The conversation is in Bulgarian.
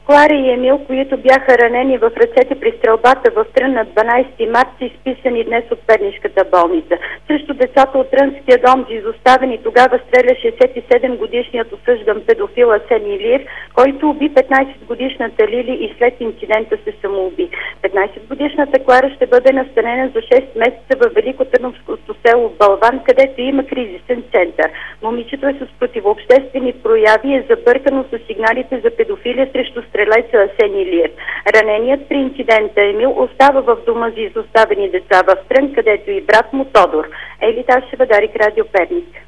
Клара и Емил, които бяха ранени в ръцете при стрелбата в Трън на 12 март, са изписани днес от Пернишката болница. Срещу децата от Трънския дом за изоставени тогава стреля 67-годишният осъждан педофил Асен Илиев, който уби 15-годишната Лили и след инцидента се самоуби. 15-годишната Клара ще бъде настанена за 6 месеца във Великотърновското село Балван, където има кризисен център. Момичето е с противообществени прояви и е забъркано с сигналите за педофилия срещу стрелеца Асен Илиев. Раненият при инцидента Емил остава в дома за изоставени деца в Трън, където и брат му Тодор. Ели Ташева, Дарик, Радио Перник.